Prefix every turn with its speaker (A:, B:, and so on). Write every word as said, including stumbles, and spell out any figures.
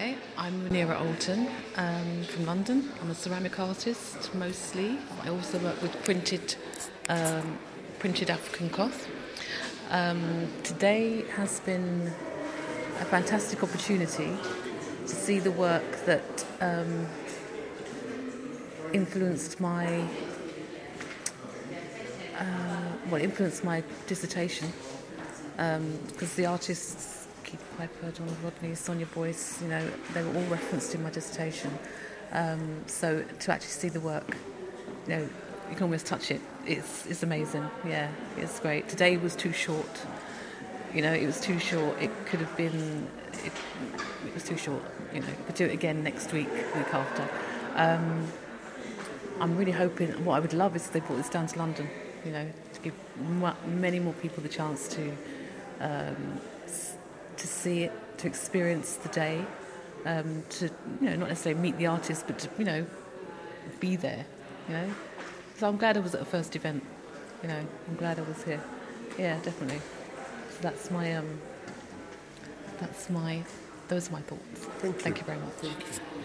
A: Hi, I'm Munira Alton um, from London. I'm a ceramic artist mostly. I also work with printed um, printed African cloth. Um, today has been a fantastic opportunity to see the work that um, influenced my uh, well influenced my dissertation because the artists Keith Piper, Donald Rodney, Sonia Boyce, you know, they were all referenced in my dissertation. Um, so to actually see the work, you know, you can almost touch it. It's it's amazing. Yeah, it's great. Today was too short. You know, it was too short. It could have been. It, it was too short. You know, we'll do it again next week, week after. Um, I'm really hoping. What I would love is if they brought this down to London. You know, to give m- many more people the chance to. Um, to see it, to experience the day, um, to, you know, not necessarily meet the artist, but to, you know, be there, you know. So I'm glad I was at the first event, you know, I'm glad I was here. Yeah, definitely. So that's my, um, that's my, those are my thoughts.
B: Thank you.
A: Thank you very much.
B: Thank you.